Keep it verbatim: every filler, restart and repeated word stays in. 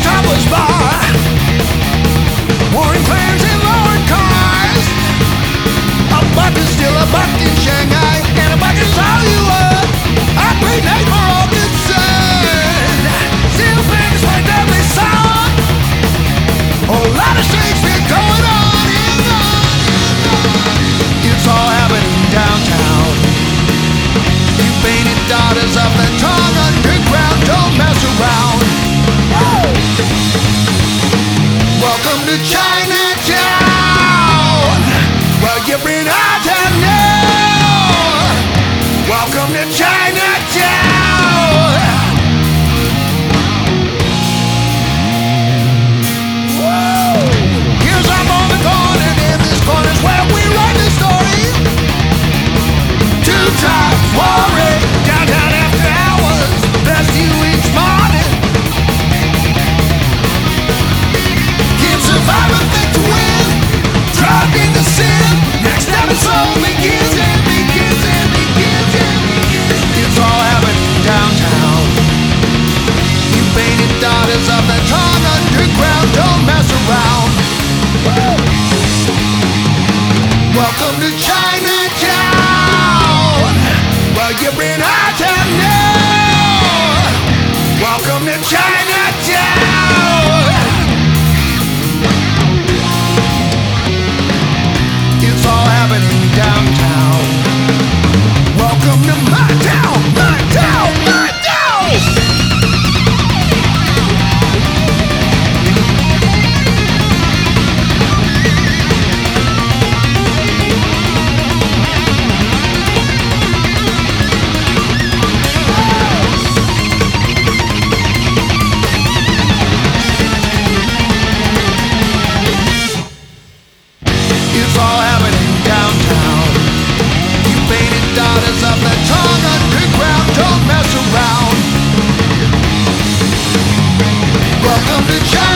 topless bar, warring clans and lowering cars. A buck is still a buck in Shanghai, and a buck is all you are. I pray night for all concerned. Steel fingers my deadly song. Whole lot of Shakespeare going on and on and on. It's all happening downtown. You painted daughters of the tongue underground, don't mess around. Woo! Welcome to Chinatown. Well, you've been out town now. Welcome to Chinatown. Whoa! Here's our moment corner, and this corner's where we write the story. Two times warring, downtown after hours, best you each morning. Can't survive a fit to win, trapped into sin. Next episode begins and begins and begins and begins. It's all happening downtown. You painted daughters of the tongue underground, don't mess around. Woo! Welcome to Chinatown. Well, you've been out town now. Welcome to Chinatown. It's all happening downtown. Welcome to my town, my town, my town. It's all happening downtown. You painted daughters of the tongue underground, don't mess around. Welcome to China.